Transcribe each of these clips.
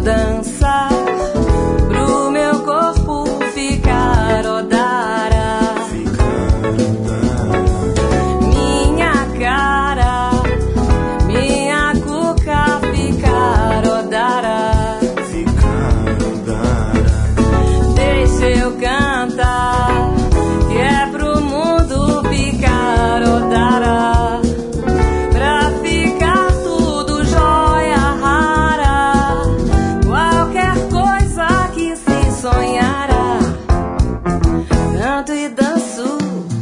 dançar pro meu corpo ficar odara. Minha cara, minha cuca ficar odara. Deixa eu cantar, que é pro mundo ficar odara. Pra ficar tudo jóia rara, qualquer coisa que se sonhará. Canto e danço.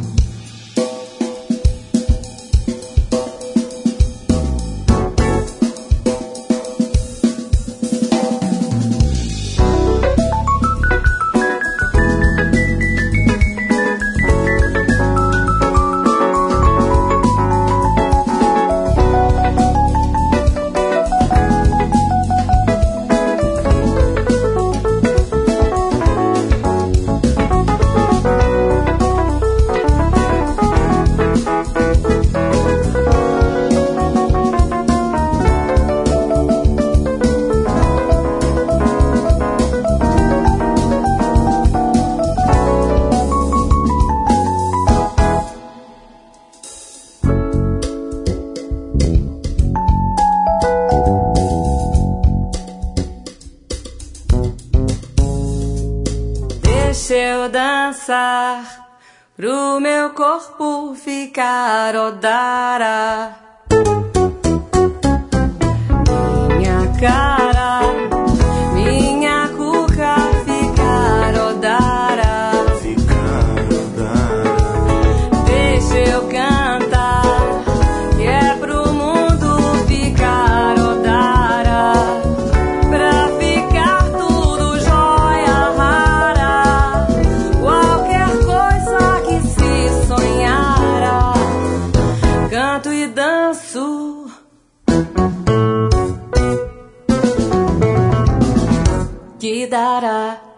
Deixa eu dançar pro meu corpo ficar odara. Minha cara, minha cuca ficar odara. Deixa eu cantar, que é pro mundo ficar odara. Pra ficar tudo jóia rara, qualquer coisa que se sonhara. Canto e danço. Que dará.